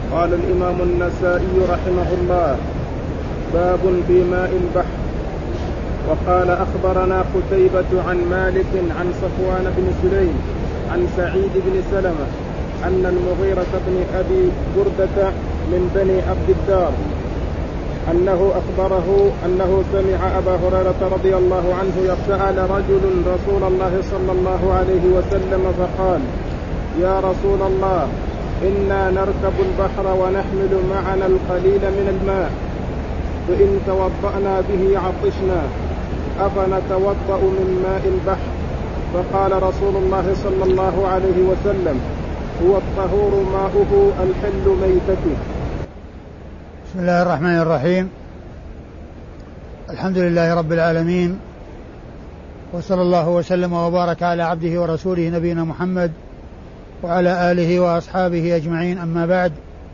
قال الإمام النسائي رحمه الله: باب في ماء البحر. وقال: أخبرنا قتيبة عن مالك عن صفوان بن سليم عن سعيد بن سلمة أن المغيرة بن أبي بردة من بني عبد الدار أنه أخبره أنه سمع أبا هريرة رضي الله عنه يسأل رجل رسول الله صلى الله عليه وسلم فقال: يا رسول الله، إنا نركب البحر ونحمل معنا القليل من الماء، فإن توضأنا به عطشنا، أفنتوضأ من ماء البحر؟ فقال رسول الله صلى الله عليه وسلم: هو الطهور ماؤه الحل ميتته. بسم الله الرحمن الرحيم. الحمد لله رب العالمين، وصلى الله وسلم وبارك على عبده ورسوله نبينا محمد وعلى آله وأصحابه أجمعين، أما بعد.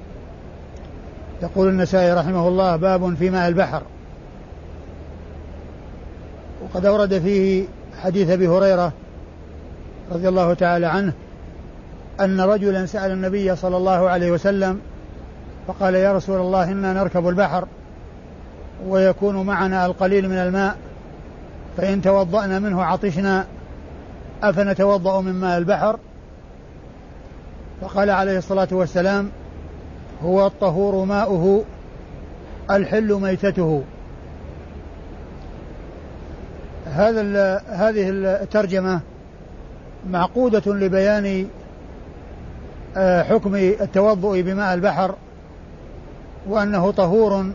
يقول النسائي رحمه الله: باب في ماء البحر. وقد أورد فيه حديث أبي هريرة رضي الله تعالى عنه أن رجلا سأل النبي صلى الله عليه وسلم فقال: يا رسول الله، إنا نركب البحر ويكون معنا القليل من الماء، فإن توضأنا منه عطشنا، أفنتوضأ من ماء البحر؟ فقال عليه الصلاة والسلام: هو الطهور ماؤه الحل ميتته. هذه الترجمة معقودة لبيان حكم التوضؤ بماء البحر، وأنه طهور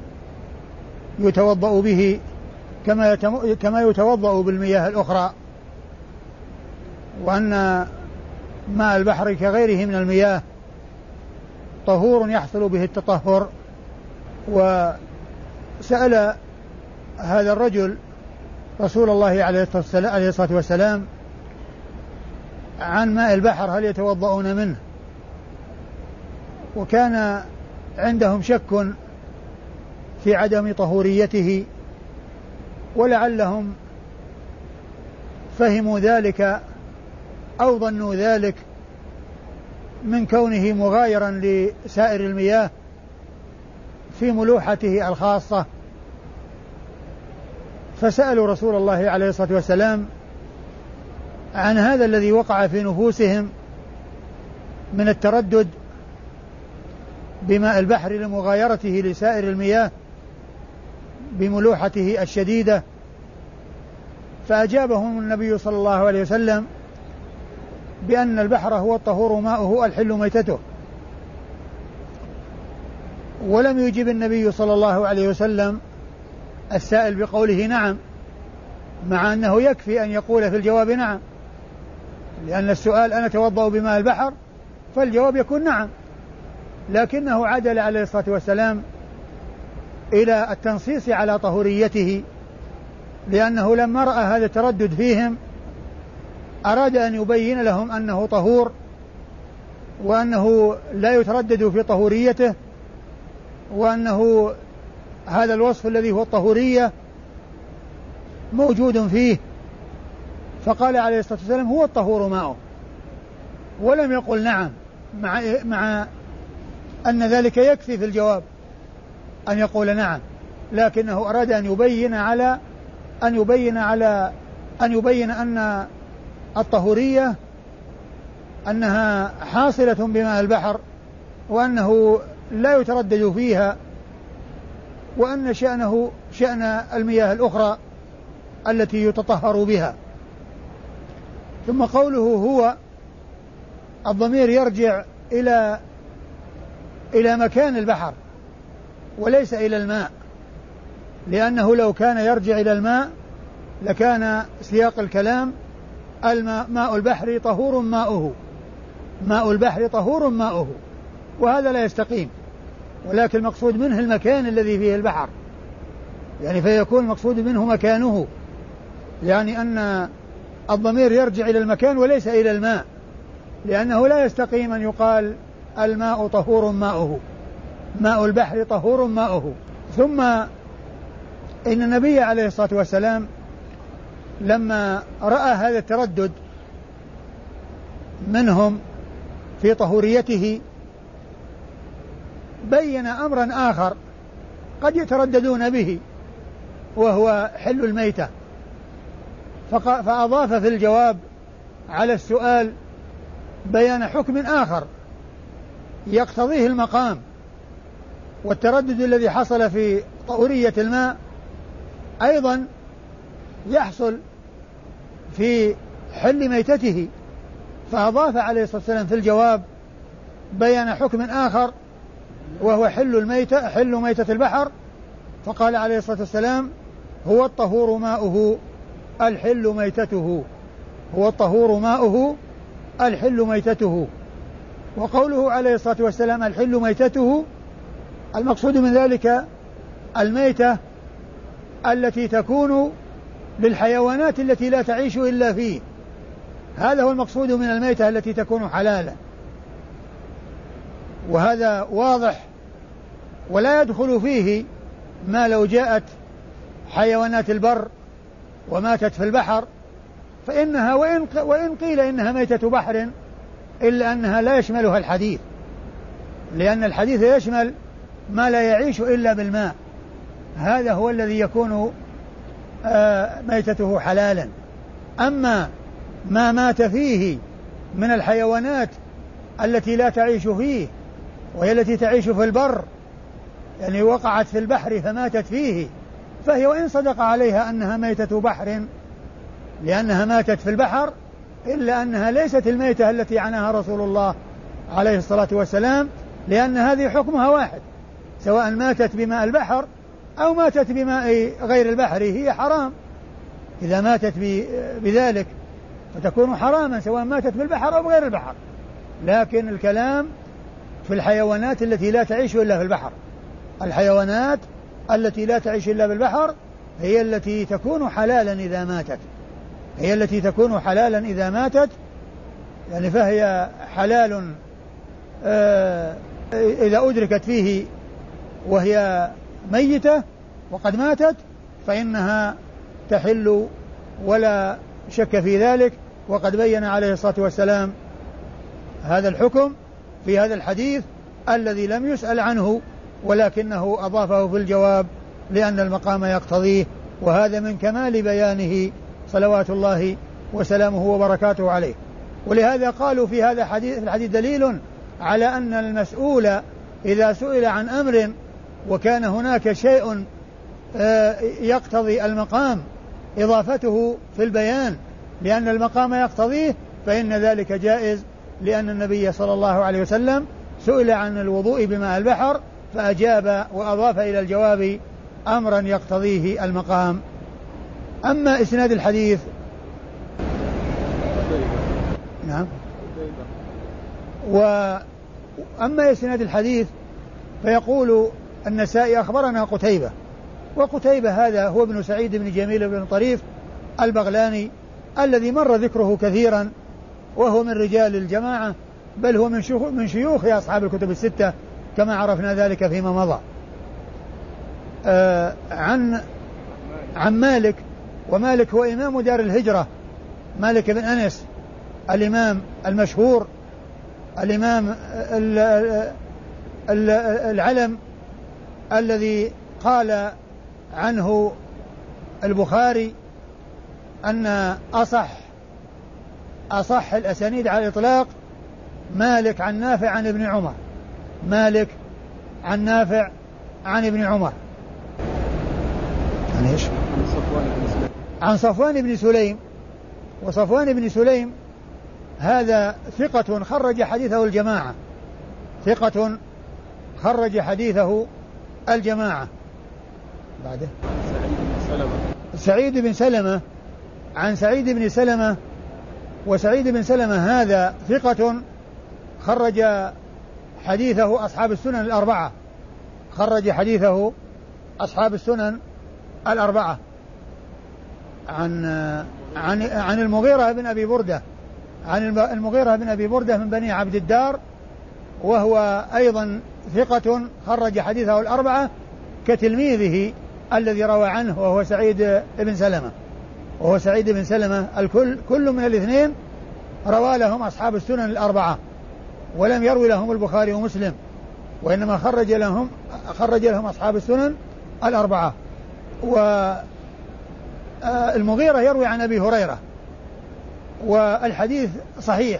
يتوضأ به كما يتوضأ بالمياه الأخرى، وأن ماء البحر كغيره من المياه طهور يحصل به التطهر. وسأل هذا الرجل رسول الله عليه الصلاة والسلام عن ماء البحر هل يتوضؤون منه، وكان عندهم شك في عدم طهوريته، ولعلهم فهموا ذلك أو ظنوا ذلك من كونه مغايرا لسائر المياه في ملوحته الخاصة، فسألوا رسول الله عليه الصلاة والسلام عن هذا الذي وقع في نفوسهم من التردد بماء البحر لمغايرته لسائر المياه بملوحته الشديدة. فأجابهم النبي صلى الله عليه وسلم بأن البحر هو الطهور ماؤه الحل ميتته، ولم يجب النبي صلى الله عليه وسلم السائل بقوله نعم، مع أنه يكفي أن يقول في الجواب نعم، لأن السؤال أنا أتوضأ بماء البحر، فالجواب يكون نعم، لكنه عدل عليه الصلاة والسلام إلى التنصيص على طهوريته، لأنه لما رأى هذا التردد فيهم أراد أن يبين لهم أنه طهور، وأنه لا يتردد في طهوريته، وأنه هذا الوصف الذي هو الطهورية موجود فيه. فقال عليه الصلاة والسلام: هو الطهور ماؤه، ولم يقل نعم، مع أن ذلك يكفي في الجواب أن يقول نعم، لكنه أراد أن يبين أن الطهورية أنها حاصلة بماء البحر، وأنه لا يتردد فيها، وأن شأنه شأن المياه الأخرى التي يتطهر بها. ثم قوله هو، الضمير يرجع إلى مكان البحر وليس إلى الماء، لأنه لو كان يرجع إلى الماء لكان سياق الكلام ماء البحر طهور ماؤه، ماء البحر طهور ماؤه، وهذا لا يستقيم، ولكن المقصود منه المكان الذي فيه البحر، يعني فيكون المقصود منه مكانه، يعني أن الضمير يرجع إلى المكان وليس إلى الماء، لأنه لا يستقيم أن يقال الماء طهور ماؤه، ماء البحر طهور ماؤه. ثم إن النبي عليه الصلاة والسلام لما رأى هذا التردد منهم في طهوريته بين أمرا آخر قد يترددون به وهو حل الميتة، فأضاف في الجواب على السؤال بيان حكم آخر يقتضيه المقام، والتردد الذي حصل في طهورية الماء أيضا يحصل في حل ميتته، فأضاف عليه الصلاة والسلام في الجواب بيان حكم آخر وهو حل ميتة البحر، فقال عليه الصلاة والسلام هو الطهور ماؤه الحل ميتته، هو الطهور ماؤه الحل ميتته. وقوله عليه الصلاة والسلام الحل ميتته المقصود من ذلك الميتة التي تكون للحيوانات التي لا تعيش إلا فيه، هذا هو المقصود من الميتة التي تكون حلالا، وهذا واضح. ولا يدخل فيه ما لو جاءت حيوانات البر وماتت في البحر فإنها وإن قيل إنها ميتة بحر إلا أنها لا يشملها الحديث، لأن الحديث يشمل ما لا يعيش إلا بالماء، هذا هو الذي يكون ميتته حلالا. أما ما مات فيه من الحيوانات التي لا تعيش فيه وهي التي تعيش في البر، يعني وقعت في البحر فماتت فيه، فهي وإن صدق عليها أنها ميتة بحر لأنها ماتت في البحر إلا أنها ليست الميتة التي عناها رسول الله عليه الصلاة والسلام، لأن هذه حكمها واحد، سواء ماتت بماء البحر أو ماتت بماء غير البحر هي حرام، إذا ماتت بذلك فتكون حراما سواء ماتت بالبحر أو بغير البحر. لكن الكلام في الحيوانات التي لا تعيش إلا في البحر، الحيوانات التي لا تعيش إلا بالبحر هي التي تكون حلالا إذا ماتت، هي التي تكون حلالا إذا ماتت، يعني فهي حلال إذا أدركت فيه وهي ميتة وقد ماتت فإنها تحل ولا شك في ذلك. وقد بين عليه الصلاة والسلام هذا الحكم في هذا الحديث الذي لم يسأل عنه ولكنه أضافه في الجواب لأن المقام يقتضيه، وهذا من كمال بيانه صلوات الله وسلامه وبركاته عليه. ولهذا قالوا في هذا الحديث دليل على أن المسؤول إذا سئل عن أمر وكان هناك شيء يقتضي المقام إضافته في البيان لأن المقام يقتضيه فإن ذلك جائز، لأن النبي صلى الله عليه وسلم سئل عن الوضوء بماء البحر فأجاب وأضاف إلى الجواب أمرا يقتضيه المقام. أما إسناد الحديث نعم وأما إسناد الحديث فيقول النسائي أخبرنا قتيبة، وقتيبة هذا هو ابن سعيد بن جميل بن طريف البغلاني الذي مر ذكره كثيرا، وهو من رجال الجماعة بل هو من شيوخ أصحاب الكتب الستة كما عرفنا ذلك فيما مضى. عن مالك، ومالك هو إمام دار الهجرة، مالك بن أنس الإمام المشهور، الإمام العلم الذي قال عنه البخاري أن أصح الأسانيد على الإطلاق مالك عن نافع عن ابن عمر، مالك عن نافع عن ابن عمر. عن صفوان بن سليم، وصفوان بن سليم هذا ثقة خرج حديثه الجماعة، ثقة خرج حديثه الجماعة. بعده سعيد بن سلمة، عن سعيد بن سلمة، وسعيد بن سلمة هذا ثقة خرج حديثه أصحاب السنن الأربعة، خرج حديثه أصحاب السنن الأربعة. عن المغيرة بن أبي بردة، عن المغيرة بن أبي بردة من بني عبد الدار، وهو أيضا ثقة خرج حديثه الأربعة كتلميذه الذي روى عنه وهو سعيد بن سلمة، وهو سعيد بن سلمة كل من الاثنين روى لهم أصحاب السنن الأربعة ولم يروي لهم البخاري ومسلم، وإنما خرج لهم أصحاب السنن الأربعة. والمغيرة يروي عن أبي هريرة، والحديث صحيح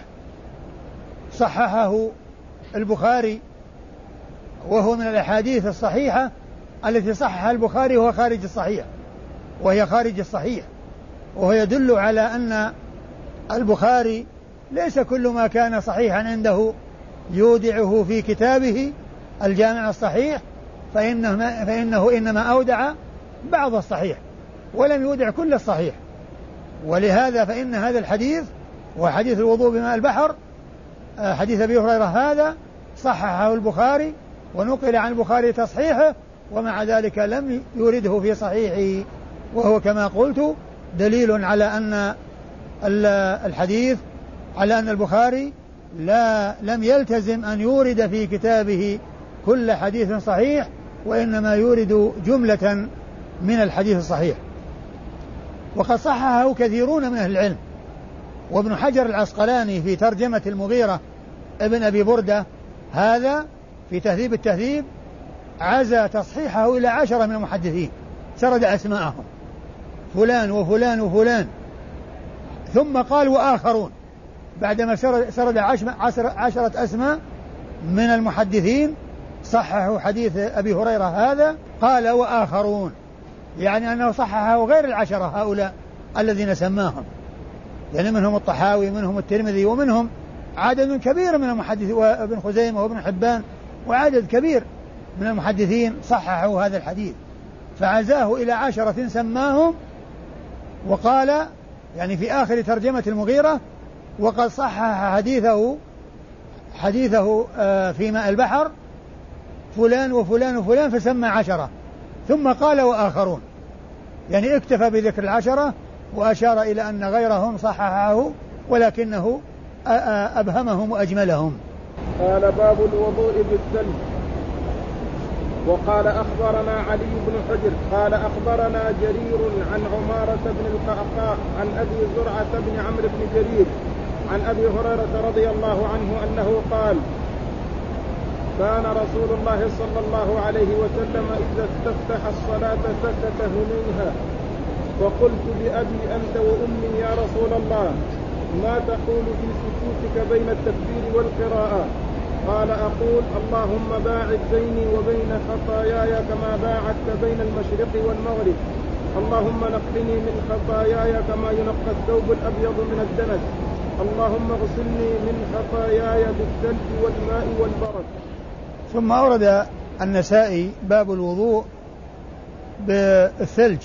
صححه البخاري، وهو من الأحاديث الصحيحة التي صححها البخاري وهو خارج الصحيح، وهي خارج الصحيح، وهو يدل على أن البخاري ليس كل ما كان صحيحا عنده يودعه في كتابه الجامع الصحيح، فإنه إنما أودع بعض الصحيح ولم يودع كل الصحيح. ولهذا فإن هذا الحديث وحديث الوضوء بماء البحر حديث أبي هريرة هذا صححه البخاري ونقل عن البخاري تصحيحه، ومع ذلك لم يورده في صحيحه، وهو كما قلت دليل على أن الحديث على أن البخاري لم يلتزم أن يورد في كتابه كل حديث صحيح، وإنما يورد جملة من الحديث الصحيح. وقد صححه كثيرون من أهل العلم، وابن حجر العسقلاني في ترجمة المغيرة ابن أبي بردة هذا في تهذيب التهذيب عزى تصحيحه إلى 10 من المحدثين، سرد أسماءهم فلان وفلان وفلان، ثم قال وآخرون، بعدما سرد 10 أسماء من المحدثين صححوا حديث أبي هريرة هذا، قال وآخرون، يعني أنه صححه غير 10 هؤلاء الذين سماهم، يعني منهم الطحاوي منهم الترمذي ومنهم عدد كبير من المحدثين وابن خزيمة وابن حبان وعدد كبير من المحدثين صححوا هذا الحديث، فعزاه إلى 10 سماهم، وقال يعني في آخر ترجمة المغيرة وقد صحح حديثه في ماء البحر فلان وفلان وفلان، فسمى 10 ثم قال وآخرون، يعني اكتفى بذكر 10 وأشار إلى أن غيرهم صححه ولكنه أبهمهم وأجملهم. قال باب الوضوء بالثلج. وقال أخبرنا علي بن حجر قال أخبرنا جرير عن عمارة بن القعقاع عن أبي زرعة بن عمرو بن جرير عن أبي هريرة رضي الله عنه أنه قال كان رسول الله صلى الله عليه وسلم إذا استفتح الصلاة سكت هنيها، فقلت بأبي أنت وأمي يا رسول الله ما تقول في سكوتك بين التكبير والقراءة؟ قال أقول اللهم باعد بيني وبين خطاياي كما باعدت بين المشرق والمغرب، اللهم نقني من خطاياي كما ينقى الثوب الأبيض من الدنس، اللهم اغسلني من خطاياي بالثلج والماء والبرد. ثم أورد النسائي باب الوضوء بالثلج،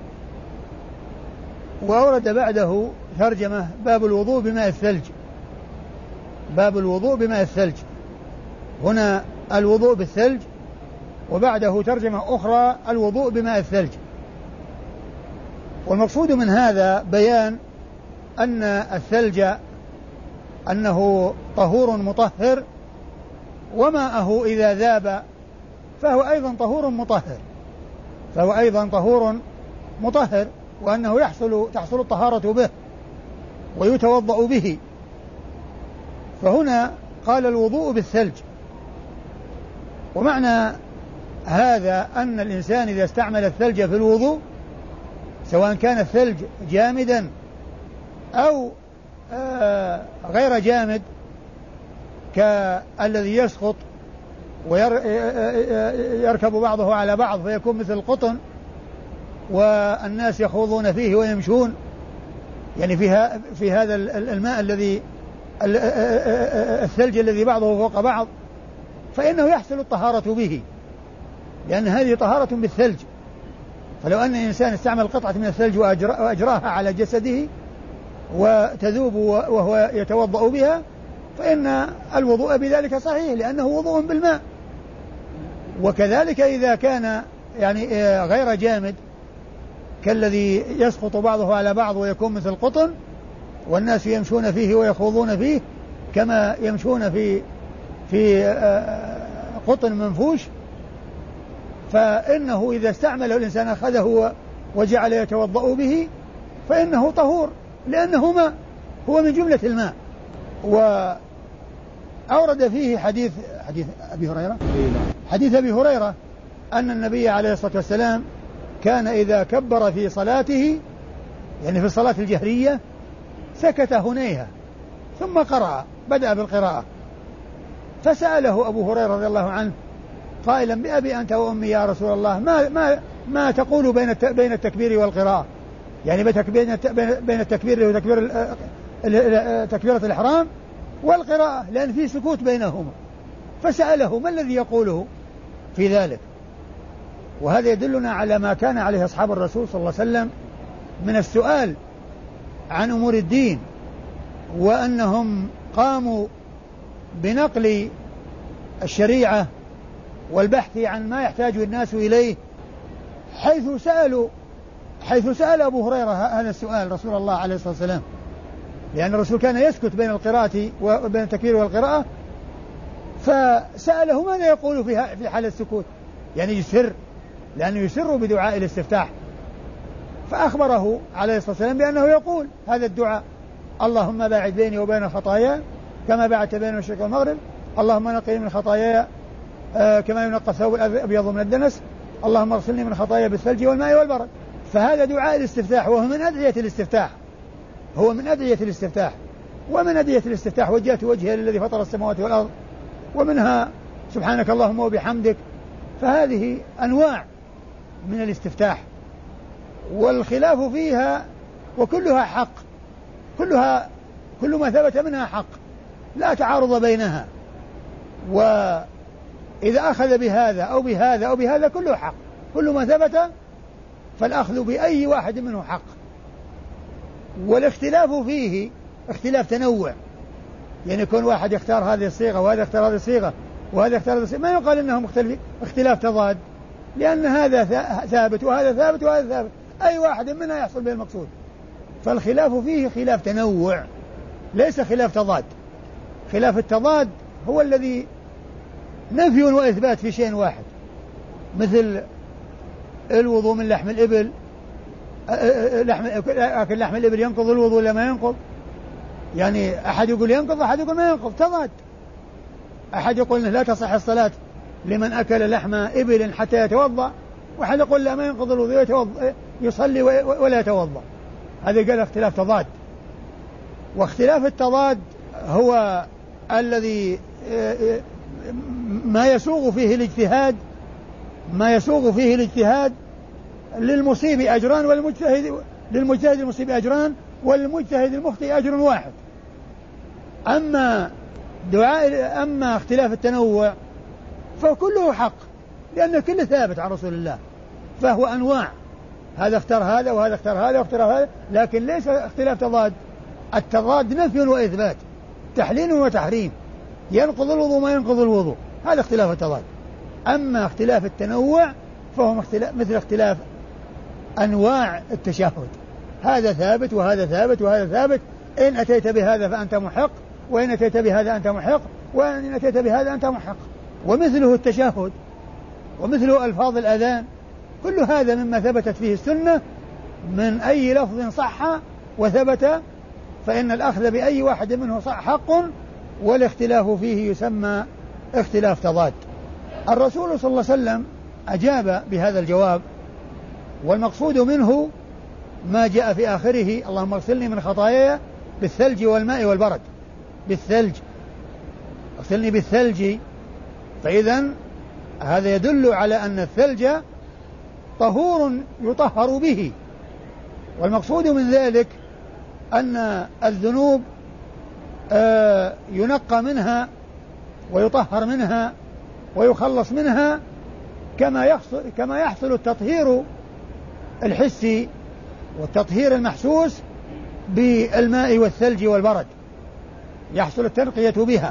وأورد بعده ترجمة باب الوضوء بماء الثلج. باب الوضوء بماء الثلج، هنا الوضوء بالثلج، وبعده ترجمة أخرى الوضوء بماء الثلج. والمقصود من هذا بيان أن الثلج أنه طهور مطهر، وماءه إذا ذاب فهو أيضا طهور مطهر، وأنه تحصل الطهارة به ويتوضأ به. فهنا قال الوضوء بالثلج، ومعنى هذا أن الإنسان إذا استعمل الثلج في الوضوء سواء كان الثلج جامدا أو غير جامد كالذي يسقط ويركب بعضه على بعض فيكون مثل القطن والناس يخوضون فيه ويمشون، يعني في هذا الماء الثلج الذي بعضه فوق بعض، فإنه يحصل الطهارة به، لأن هذه طهارة بالثلج. فلو أن الإنسان استعمل قطعة من الثلج وأجراها على جسده وتذوب وهو يتوضأ بها فإن الوضوء بذلك صحيح، لأنه وضوء بالماء. وكذلك إذا كان يعني غير جامد كالذي يسقط بعضه على بعض ويكون مثل القطن والناس يمشون فيه ويخوضون فيه كما يمشون في قطن منفوش، فإنه إذا استعمله الإنسان أخذه وجعل يتوضأ به فإنه طهور، لأنه ماء، هو من جملة الماء. أورد فيه حديث أبي هريرة، حديث أبي هريرة أن النبي عليه الصلاة والسلام كان إذا كبر في صلاته، يعني في الصلاة الجهرية، سكت هنيها ثم قرأ، بدأ بالقراءة. فسأله أبو هريرة رضي الله عنه قائلا: بأبي أنت وأمي يا رسول الله، ما تقول بين التكبير والقراءة؟ يعني بين التكبير وتكبير تكبيرة الإحرام والقراءة، لأن في سكوت بينهما. فسأله: ما الذي يقوله في ذلك؟ وهذا يدلنا على ما كان عليه أصحاب الرسول صلى الله عليه وسلم من السؤال عن أمور الدين، وأنهم قاموا بنقل الشريعة والبحث عن ما يحتاج الناس إليه، حيث سأل أبو هريرة هذا السؤال رسول الله عليه الصلاة والسلام، لأن الرسول كان يسكت بين القراءة وبين التكبير والقراءة، فسأله ماذا يقول في حال السكوت، يعني يسر، لأنه يسر بدعاء الاستفتاح. فأخبره عليه الصلاة والسلام بأنه يقول هذا الدعاء: اللهم باعد بيني وبين خطاياي كما باعدت بين المشرق والمغرب، اللهم نقني من خطاياي كما ينقى الثوب الأبيض من الدنس، اللهم اغسلني من خطاياي بالثلج والماء والبرد. فهذا دعاء الاستفتاح، وهو من أدعية الاستفتاح، ومن أدعية الاستفتاح وجهت وجهي للذي فطر السماوات والأرض، ومنها سبحانك اللهم وبحمدك. فهذه أنواع من الاستفتاح، والخلاف فيها وكلها حق، كل ما ثبت منها حق، لا تعارض بينها، وإذا أخذ بهذا أو بهذا أو بهذا كله حق، كل ما ثبت فالأخذ بأي واحد منه حق. والاختلاف فيه اختلاف تنوع، يعني يكون واحد يختار هذه الصيغة وهذا يختار هذه الصيغة وهذا يختار هذه الصيغة، ما يقال إنهم اختلاف تضاد، لأن هذا ثابت وهذا ثابت وهذا ثابت، أي واحد منها يحصل به المقصود. فالخلاف فيه خلاف تنوع ليس خلاف تضاد. خلاف التضاد هو الذي نفي وإثبات في شيء واحد، مثل الوضوء من لحم الإبل، أكل لحم الإبل ينقض الوضوء ولا ما ينقض؟ يعني أحد يقول ينقض، أحد يقول ما ينقض، تضاد. أحد يقول لا تصح الصلاة لمن أكل لحم إبل حتى يتوضأ، وأحد يقول لا ما ينقض الوضوء، يصلي ولا يتوضأ. هذا قال اختلاف تضاد. واختلاف التضاد هو الذي ما يسوغ فيه الاجتهاد للمصيب أجران، للمجتهد المصيب أجران، والمجتهد المخطئ أجر واحد. أما اختلاف التنوع فكله حق، لأن كله ثابت عن رسول الله، فهو أنواع، هذا اختار هذا وهذا اختار هذا واختار هذا، لكن ليس اختلاف تضاد. التضاد نفي وإثبات، تحليل وتحريم، ينقض الوضوء ما ينقض الوضوء، هذا اختلاف التضاد. أما اختلاف التنوع فهو مثل اختلاف أنواع التشهد، هذا ثابت وهذا ثابت وهذا ثابت، إن أتيت بهذا فأنت محق، وإن أتيت بهذا أنت محق، وإن أتيت بهذا أنت محق. ومثله التشهد، ومثله ألفاظ الأذان، كل هذا مما ثبتت فيه السنة من أي لفظ صح وثبت، فإن الأخذ بأي واحد منه صح حق، والاختلاف فيه يسمى اختلاف تضاد. الرسول صلى الله عليه وسلم أجاب بهذا الجواب، والمقصود منه ما جاء في آخره: اللهم اغسلني من خطاياي بالثلج والماء والبرد. بالثلج، اغسلني بالثلج، فإذن هذا يدل على أن الثلج طهور يطهر به، والمقصود من ذلك أن الذنوب ينقى منها ويطهر منها ويخلص منها، كما يحصل التطهير الحسي والتطهير المحسوس بالماء والثلج والبرد، يحصل التنقية بها.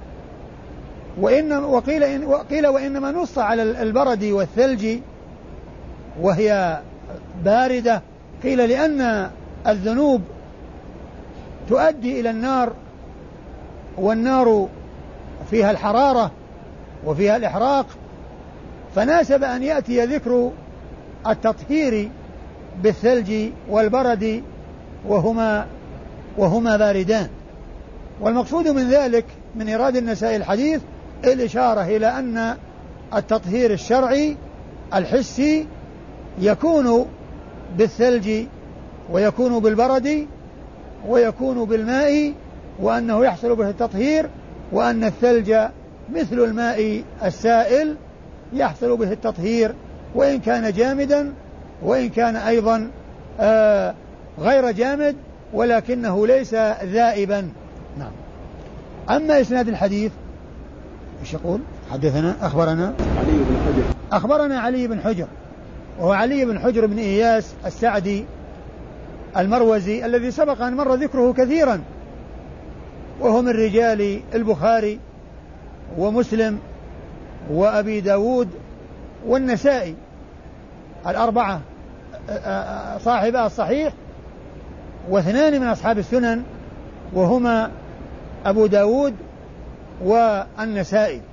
وقيل وإنما نص على البرد والثلج وهي باردة، قيل لأن الذنوب تؤدي إلى النار، والنار فيها الحرارة وفيها الإحراق، فناسب أن يأتي ذكر التطهير بالثلج والبرد وهما باردان. والمقصود من ذلك من إيراد النسائي الحديث الإشارة إلى أن التطهير الشرعي الحسي يكون بالثلج ويكون بالبرد ويكون بالماء، وأنه يحصل به التطهير، وأن الثلج مثل الماء السائل يحصل به التطهير وإن كان جامدا، وإن كان أيضا غير جامد ولكنه ليس ذائبا. نعم. أما إسناد الحديث ايش يقول؟ حدثنا أخبرنا علي بن حجر، وهو علي بن حجر بن إياس السعدي المروزي الذي سبق أن مر ذكره كثيرا، وهو من رجال البخاري ومسلم وأبي داود والنسائي الأربعة صاحبا الصحيح، واثنان من أصحاب السنن وهما أبو داود والنسائي.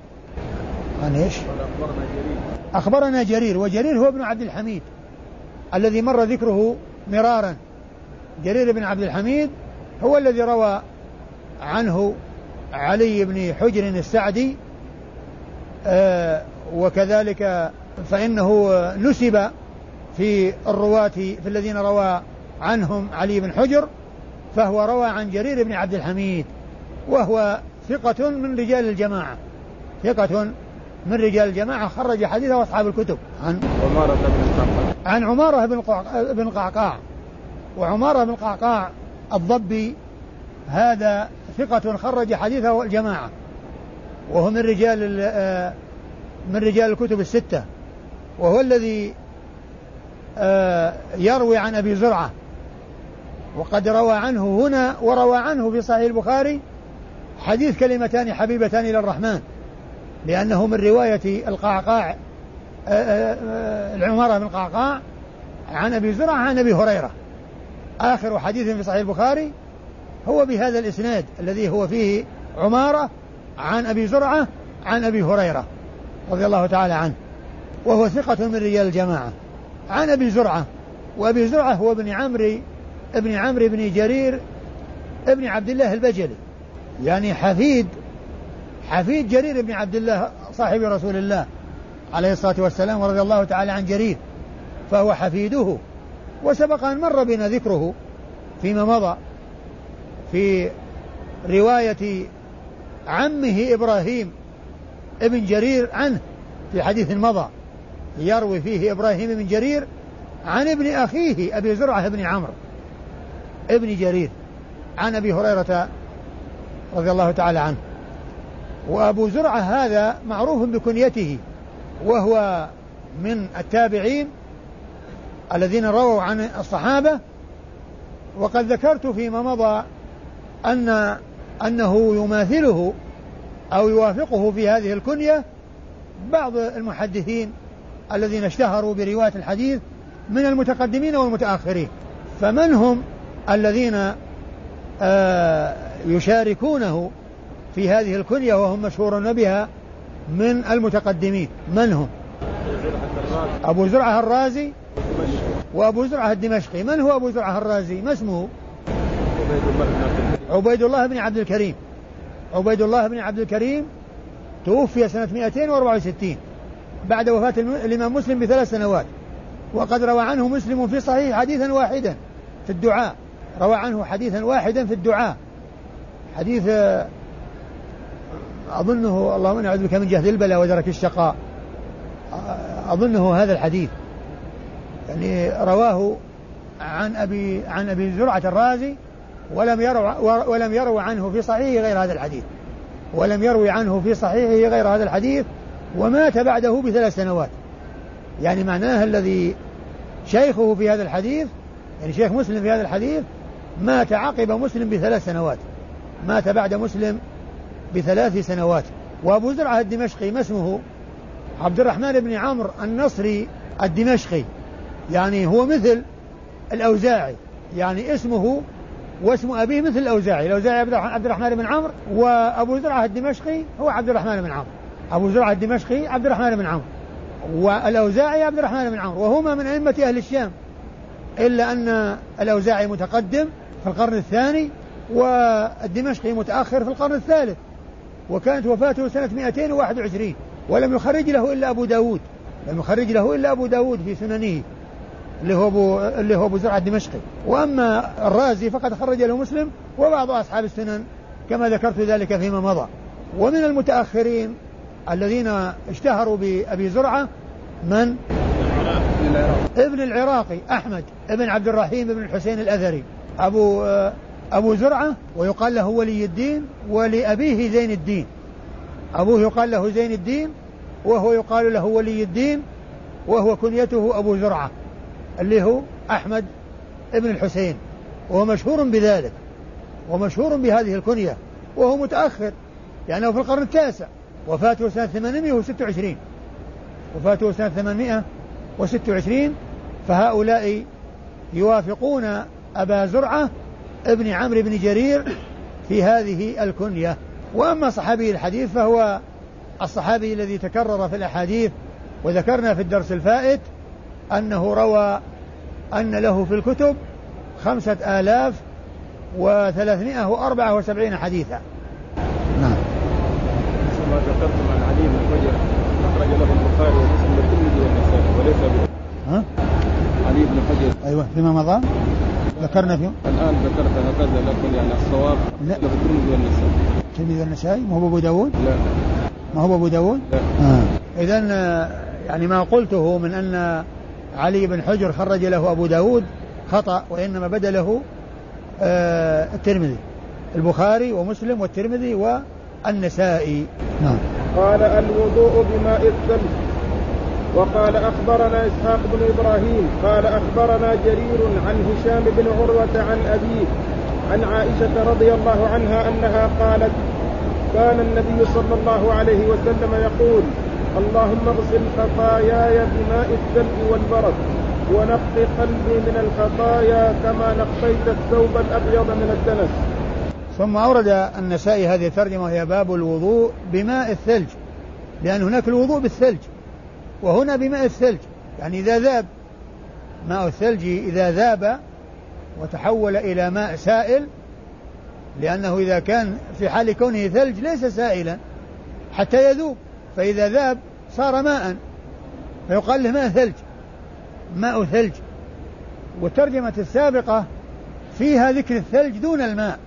أخبرنا جرير، وجرير هو ابن عبد الحميد الذي مر ذكره مرارا. جرير بن عبد الحميد هو الذي روى عنه علي بن حجر السعدي، وكذلك فإنه نسب في الرواة في الذين روى عنهم علي بن حجر، فهو روى عن جرير بن عبد الحميد، وهو ثقة من رجال الجماعة، ثقة من رجال الجماعة، خرج حديثه أصحاب الكتب. عن عمارة بن قعقاع، وعمارة بن قعقاع الضبي هذا ثقة خرج حديثه الجماعة، وهو من رجال الكتب الستة، وهو الذي يروي عن أبي زرعة، وقد روى عنه هنا وروى عنه في صحيح البخاري حديث كلمتان حبيبتان إلى الرحمن، لأنه من رواية القعقاع العمارة بن قعقاع عن أبي زرعة عن أبي هريرة. آخر حديث في صحيح البخاري هو بهذا الإسناد الذي هو فيه عمارة عن أبي زرعة عن أبي هريرة رضي الله تعالى عنه، وهو ثقة من رجال الجماعة. عن أبي زرعة، وأبي زرعة هو ابن عمرو بن جرير ابن عبد الله البجلي، يعني حفيد جرير بن عبد الله صاحب رسول الله عليه الصلاة والسلام ورضي الله تعالى عن جرير، فهو حفيده، وسبق أن مر بنا ذكره فيما مضى في رواية عمه إبراهيم ابن جرير عنه في حديث مضى، يروي فيه إبراهيم بن جرير عن ابن أخيه أبي زرعة بن عمرو ابن جرير عن أبي هريرة رضي الله تعالى عنه. وأبو زرعة هذا معروف بكنيته، وهو من التابعين الذين رووا عن الصحابة، وقد ذكرت فيما مضى أنه يماثله أو يوافقه في هذه الكنية بعض المحدثين الذين اشتهروا برواية الحديث من المتقدمين والمتأخرين. فمن هم الذين يشاركونه في هذه الكنية وهم مشهورون بها من المتقدمين؟ من هم؟ أبو زرعة الرازي وأبو زرعة الدمشقي. من هو أبو زرعة الرازي؟ ما اسمه؟ عبيد الله بن عبد الكريم. عبيد الله بن عبد الكريم توفي سنة 264 بعد وفاة الإمام مسلم ب3 سنوات، وقد روى عنه مسلم في صحيح حديثا واحدا في الدعاء، روى عنه حديثا واحدا في الدعاء، حديث أظنه اللهم إني أعوذ بك من جهد البلاء ودرك الشقاء، أظنه هذا الحديث، يعني رواه عن أبي زرعة الرازي ولم يروي عنه في صحيحه غير هذا الحديث، ولم يروي عنه في صحيحه غير هذا الحديث، ومات بعده ب3 سنوات. يعني معناه الذي شيخه في هذا الحديث، يعني شيخ مسلم في هذا الحديث، مات عقب مسلم ب3 سنوات، مات بعد مسلم ب3 سنوات. وأبو زرعة الدمشقي ما اسمه؟ عبد الرحمن بن عمرو النصري الدمشقي، يعني هو مثل الأوزاعي، يعني اسمه واسم أبيه مثل الأوزاعي عبد الرحمن بن عمرو، وأبو زرعة الدمشقي هو عبد الرحمن بن عمرو. أبو زرعة الدمشقي عبد الرحمن بن عمرو، والأوزاعي عبد الرحمن بن عمرو، وهما من أئمة أهل الشام، إلا أن الأوزاعي متقدم في القرن الثاني والدمشقي متأخر في القرن الثالث، وكانت وفاته سنة 221 ولم يخرج له إلا أبو داود، لم يخرج له إلا أبو داود في سننه اللي هو أبو زرعة الدمشقي. وأما الرازي فقد خرج له مسلم وبعض أصحاب السنن كما ذكرت ذلك فيما مضى. ومن المتأخرين الذين اشتهروا بأبي زرعة من؟ ابن العراقي أحمد ابن عبد الرحيم ابن الحسين الأثري أبو زرعة، ويقال له ولي الدين، ولأبيه زين الدين. أبوه يقال له زين الدين وهو يقال له ولي الدين، وهو كنيته أبو زرعة اللي هو أحمد ابن الحسين، وهو مشهور بذلك ومشهور بهذه الكنية، وهو متأخر يعني في القرن التاسع، وفاته سنة 826، وفاته سنة 826. فهؤلاء يوافقون أبا زرعة ابن عمرو بن جرير في هذه الكنية. وأما صحابي الحديث فهو الصحابي الذي تكرر في الأحاديث، وذكرنا في الدرس الفائت أنه روى أن له في الكتب 5374 حديثا. نعم. ما ذكرتم عن علي بن حجر أخرج له البخاري ومسلم والترمذي والنسائي وليس علي بن حجر. أيوة فيما مضى ذكرنا فيه. الآن ذكرت هكذا لكن يعني الصواب له الترمذي والنسائي. الترمذي والنسائي ما هو أبو داود؟ لا. ما هو أبو داود؟ لا. إذن يعني ما قلته من أن علي بن حجر خرج له أبو داود خطأ، وإنما بدله الترمذي، البخاري ومسلم والترمذي والنسائي. نعم. قال الوضوء بماء الثلج. وقال أخبرنا إسحاق بن إبراهيم قال أخبرنا جرير عن هشام بن عروة عن أبيه عن عائشة رضي الله عنها أنها قالت كان النبي صلى الله عليه وسلم يقول اللهم اغسل خطاياي بماء الثلج والبرد ونقي قلبي من الخطايا كما نقيت الثوب الأبيض من الدنس. ثم أورد النسائي هذه الترجمة وهي باب الوضوء بماء الثلج، لأن هناك الوضوء بالثلج وهنا بماء الثلج، يعني إذا ذاب ماء الثلج إذا ذاب وتحول إلى ماء سائل، لأنه إذا كان في حال كونه ثلج ليس سائلا حتى يذوب، فإذا ذاب صار ماء فيقال له ماء ثلج، ماء ثلج. والترجمة السابقة فيها ذكر الثلج دون الماء،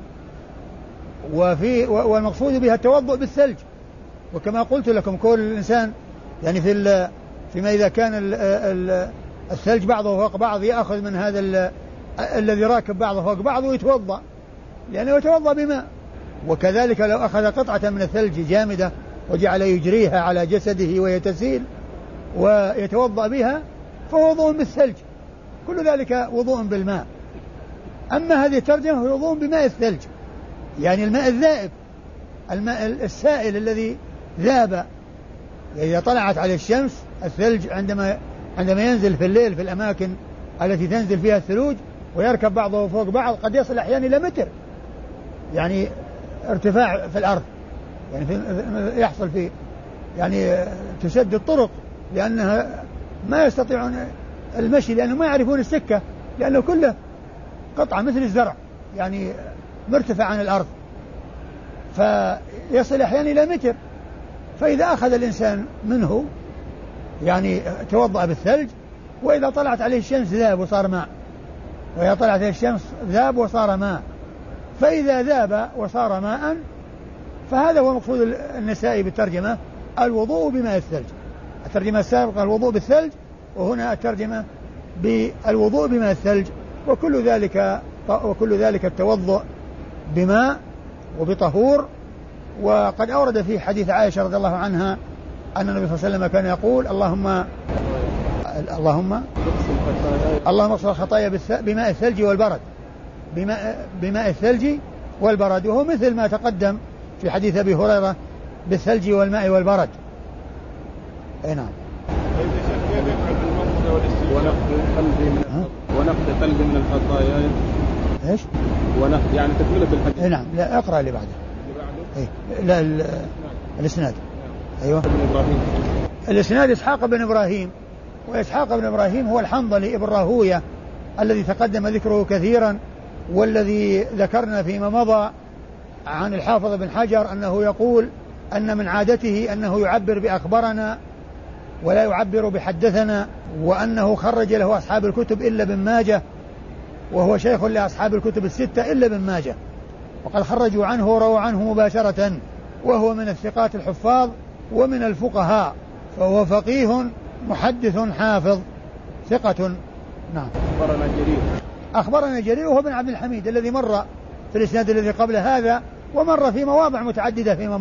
والمقصود بها التوضؤ بالثلج. وكما قلت لكم كل الإنسان يعني فيما إذا كان الثلج بعضه فوق بعض يأخذ من هذا الذي راكب بعضه فوق بعض ويتوضأ، لأنه يتوضأ بماء. وكذلك لو أخذ قطعة من الثلج جامدة وجعل يجريها على جسده ويتسيل ويتوضأ بها فهو وضوء بالثلج، كل ذلك وضوء بالماء. أما هذه الترجمة هو وضوء بماء الثلج، يعني الماء الذائب، الماء السائل الذي ذاب. إذا طلعت عليه الشمس الثلج عندما ينزل في الليل في الأماكن التي تنزل فيها الثلوج ويركب بعضه فوق بعض قد يصل أحيانا إلى متر، يعني ارتفاع في الأرض، يعني يحصل في يعني تسد الطرق لأنها ما يستطيعون المشي، لأنه ما يعرفون السكة، لأنه كله قطعة مثل الزرع يعني مرتفع عن الأرض، فيصل أحيانا إلى متر. فإذا أخذ الإنسان منه يعني توضأ بالثلج، وإذا طلعت عليه الشمس ذاب وصار ماء، وإذا طلعت عليه الشمس ذاب وصار ماء، فإذا ذاب وصار ماء فهذا هو مقصود النسائي بالترجمة الوضوء بماء الثلج. الترجمة السابقة الوضوء بالثلج، وهنا الترجمة بالوضوء بماء الثلج، وكل ذلك التوضؤ بماء وبطهور. وقد أورد في حديث عائشة رضي الله عنها أن النبي صلى الله عليه وسلم كان يقول اللهم اغسل الخطايا بماء الثلج والبرد، بماء الثلج والبرد، وهو مثل ما تقدم في حديث أبي هريرة بالثلج والماء والبرد. أي نعم. ونقض قلبي من الخطايا. ايش؟ يعني تكملة الحديث. نعم. لا اقرأ اللي بعده. لا الاسناد. ايوه. الاسناد اسحاق بن ابراهيم، واسحاق بن ابراهيم هو الحنظلي ابن راهويه الذي تقدم ذكره كثيرا، والذي ذكرنا فيما مضى عن الحافظ بن حجر أنه يقول أن من عادته أنه يعبر بأخبرنا ولا يعبر بحدثنا، وأنه خرج له أصحاب الكتب إلا ابن ماجه، وهو شيخ لأصحاب الكتب الستة إلا ابن ماجه، وقد خرجوا عنه ورووا عنه مباشرة، وهو من الثقات الحفاظ ومن الفقهاء، فهو فقيه محدث حافظ ثقة. نعم. أخبرنا جرير وهو بن عبد الحميد الذي مر في الإسناد الذي قبل هذا، ومر في مواضع متعددة فيما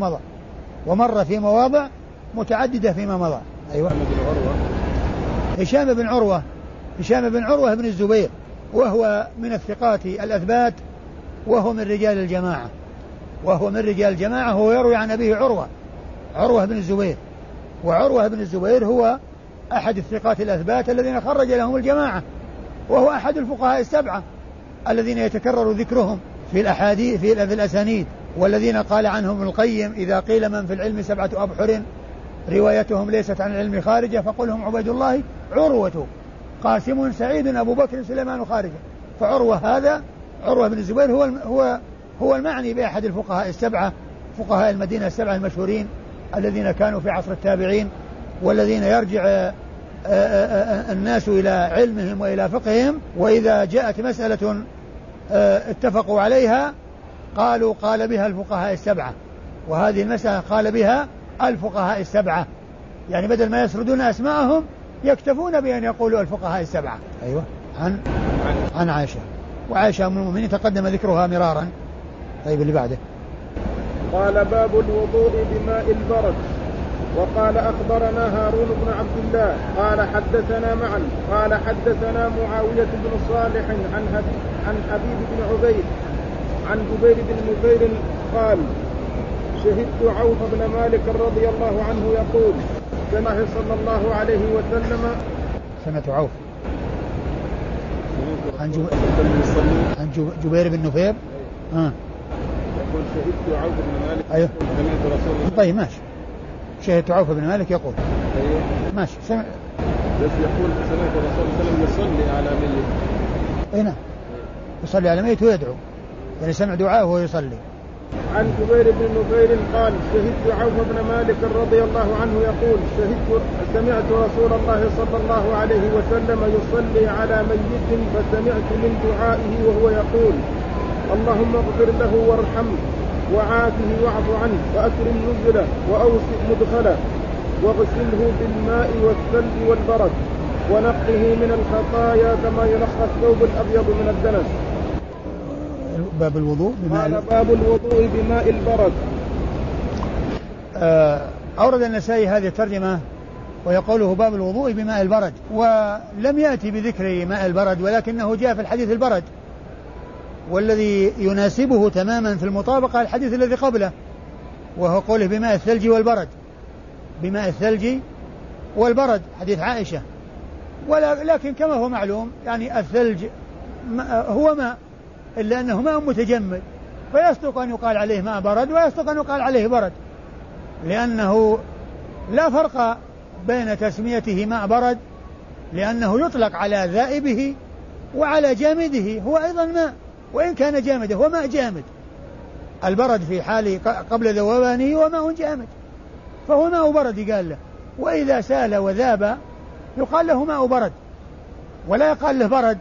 مضى. أيوة. هشام بن عروة بن الزبير، وهو من الثقات الأثبات، وهو من رجال الجماعة، هو يروي عن أبيه عروة بن الزبير، وعروة بن الزبير هو أحد الثقات الأثبات الذين خرج لهم الجماعة، وهو أحد الفقهاء السبعة الذين يتكرر ذكرهم في الأحاديث في الأسانيد، والذين قال عنهم ابن القيم: إذا قيل من في العلم 7 أبحر روايتهم ليست عن العلم خارجة فقلهم عبيد الله، عروة، قاسم، سعيد، أبو بكر، سليمان، خارجة. فعروة هذا عروة بن الزبير هو المعني بأحد الفقهاء السبعة، فقهاء المدينة السبعة المشهورين الذين كانوا في عصر التابعين، والذين يرجع الناس إلى علمهم وإلى فقههم، وإذا جاءت مسألة اتفقوا عليها قال بها الفقهاء السبعة، وهذه المسألة قال بها الفقهاء السبعة، يعني بدل ما يسردون أسماءهم يكتفون بأن يقولوا الفقهاء السبعة. أيوة. عن عائشة، وعائشة أم المؤمنين تقدم ذكرها مرارا. طيب اللي بعده. قال: باب الوضوء بماء البرد. وقال: أخبرنا هارون بن عبد الله قال حدثنا معا قال حدثنا معاوية بن صالح عن حبيب بن عبيد عن جبير بن نفير قال: شهدت عوف بن مالك رضي الله عنه يقول: سمع صلى الله عليه وسلم. سمعت عوف عن جبير بن نفير. يقول: شهدت عوف بن مالك. أيوه. سمعت رسول الله. طيب ماشي. شهدت عوف بن مالك يقول. أيوه. ماشي. بس يقول: سمعت رسول الله صلى الله عليه وسلم يصلي على ميت. أي نعم. يصلي على ميت ويدعو، يعني سمع دعاءه وهو يصلي. عن جبير بن نفير قال: شهدت عوف بن مالك رضي الله عنه يقول: سمعت رسول الله صلى الله عليه وسلم يصلي على ميت، فسمعت من دعائه وهو يقول: اللهم اغفر له وارحمه وعافه واعف عنه وأكرم نزله وأوسع مدخله واغسله بالماء والثلج والبرد ونقه من الخطايا كما ينقى الثوب الأبيض من الدنس. باب الوضوء بماء البرد. أورد النسائي هذه الترجمة ويقوله: باب الوضوء بماء البرد، ولم يأتي بذكر ماء البرد، ولكنه جاء في الحديث البرد، والذي يناسبه تماما في المطابقة الحديث الذي قبله، وهو قوله بماء الثلج والبرد، حديث عائشة. ولكن كما هو معلوم يعني الثلج هو ماء، إلا أنه ماء متجمد، فيصدق أن يقال عليه ماء برد ويصدق أن يقال عليه برد، لأنه لا فرق بين تسميته ماء برد، لأنه يطلق على ذائبه وعلى جامده، هو أيضا ماء وإن كان جامدا، هو ماء جامد. البرد في حال قبل ذوبانه هو ماء جامد، فهو ماء برد يقال له، وإذا سال وذاب يقال له ماء برد، ولا يقال له برد.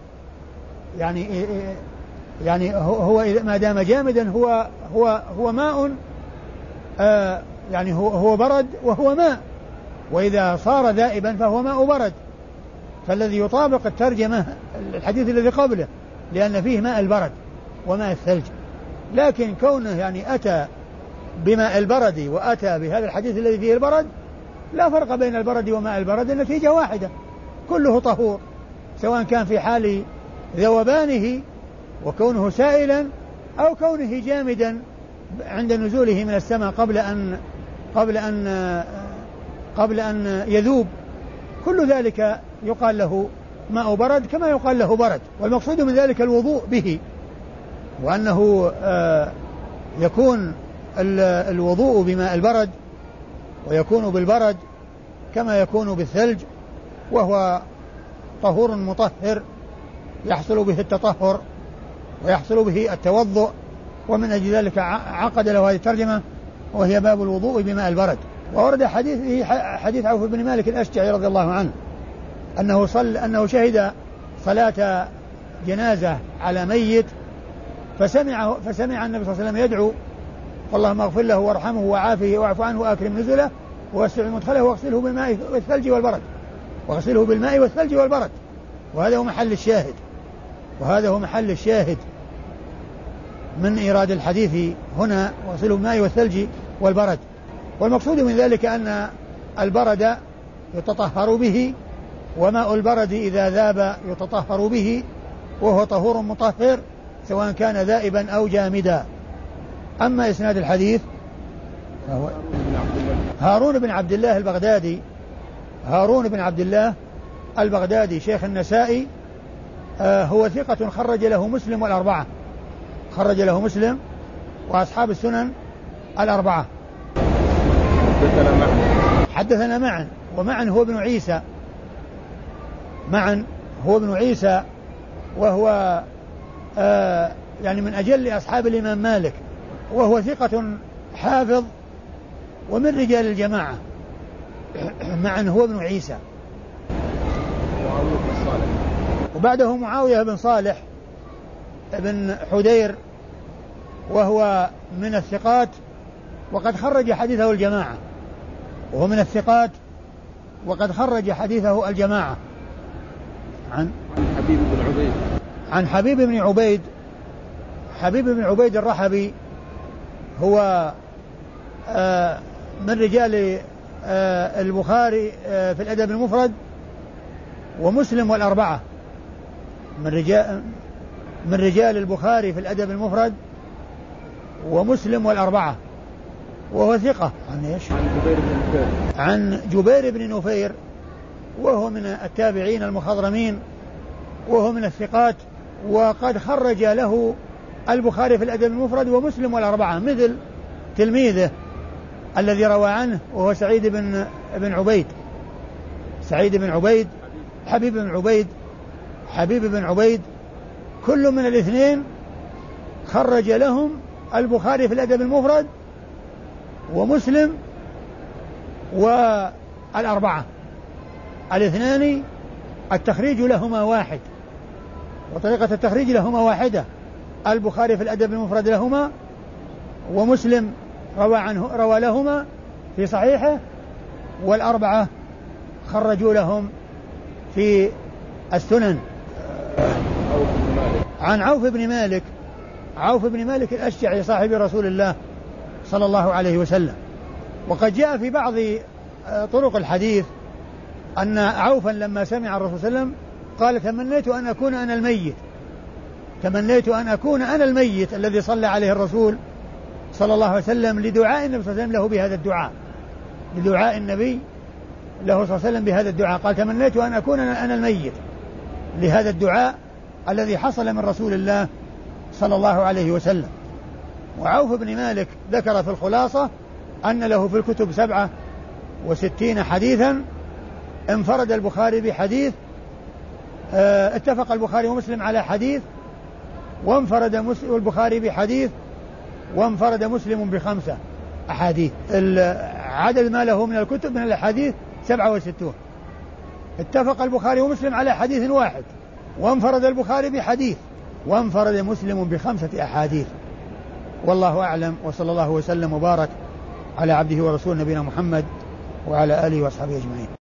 يعني هو ما دام جامدا هو ماء، يعني هو برد وهو ماء، وإذا صار ذائبا فهو ماء برد. فالذي يطابق الترجمة الحديث الذي قبله، لأن فيه ماء البرد وماء الثلج، لكن كونه يعني أتى بماء البرد وأتى بهذا الحديث الذي فيه البرد، لا فرق بين البرد وماء البرد، النتيجة واحدة، كله طهور، سواء كان في حال ذوبانه وكونه سائلا أو كونه جامدا عند نزوله من السماء قبل أن يذوب، كل ذلك يقال له ماء برد كما يقال له برد. والمقصود من ذلك الوضوء به، وأنه يكون الوضوء بماء البرد، ويكون بالبرد كما يكون بالثلج، وهو طهور مطهر يحصل به التطهر ويحصل به التوضؤ. ومن أجل ذلك عقد له هذه الترجمة وهي باب الوضوء بماء البرد. وورد حديث عوف بن مالك الأشجعي رضي الله عنه أنه شهد صلاة جنازة على ميت فسمع النبي صلى الله عليه وسلم يدعو اللهم اغفر له وارحمه وعافه واعف عنه واكرم نزله ووسع مدخله واغسله بالماء والثلج والبرد وهذا هو محل الشاهد من إيراد الحديث هنا واغسله بالماء والثلج والبرد. والمقصود من ذلك أن البرد يتطهر به، وماء البرد إذا ذاب يتطهر به، وهو طهور مطهر سواء كان ذائبا أو جامدا. أما إسناد الحديث فهو هارون بن عبد الله البغدادي شيخ النسائي، هو ثقة خرج له مسلم والأربعة، وأصحاب السنن الأربعة. حدثنا معا، ومعا هو ابن عيسى، وهو يعني من أجل أصحاب الإمام مالك، وهو ثقة حافظ ومن رجال الجماعة. معا هو ابن عيسى. وبعده معاوية بن صالح بن حدير، وهو من الثقات وقد خرج حديثه الجماعة، عن حبيب بن عبيد الرحبي، هو من رجال البخاري في الأدب المفرد ومسلم والأربعة، من رجال البخاري في الأدب المفرد ومسلم والأربعة، وهو ثقة. عن جبير بن نفير، وهو من التابعين المخضرمين، وهو من الثقات، وقد خرج له البخاري في الأدب المفرد ومسلم والأربعة، مثل تلميذه الذي روى عنه وهو حبيب بن عبيد، كل من الاثنين خرج لهم البخاري في الأدب المفرد ومسلم والأربعة، الاثنان التخريج لهما واحد، وطريقة التخريج لهما واحدة. البخاري في الأدب المفرد لهما، ومسلم روى لهما في صحيحه، والأربعة خرجوا لهم في السنن. عن عوف بن مالك الأشجعي صاحب رسول الله صلى الله عليه وسلم. وقد جاء في بعض طرق الحديث أن عوفا لما سمع الرسول صلى الله عليه وسلم قال تمنيت أن أكون أنا الميت الذي صلى عليه الرسول صلى الله عليه وسلم، لدعاء النبي صلى الله عليه وسلم له بهذا الدعاء، قال تمنيت أن أكون أنا الميت لهذا الدعاء الذي حصل من رسول الله صلى الله عليه وسلم. وعوف بن مالك ذكر في الخلاصة أن له في الكتب 67 حديثا، انفرد البخاري بحديث، اتفق البخاري ومسلم على حديث، وانفرد البخاري بحديث، وانفرد مسلم ب5 أحاديث. عدد ما له من الكتب من الأحاديث 67. اتفق البخاري ومسلم على حديث واحد، وانفرد البخاري بحديث، وانفرد مسلم ب5 أحاديث. والله أعلم، وصلى الله وسلم وبارك على عبده ورسوله نبينا محمد وعلى آله وأصحابه أجمعين.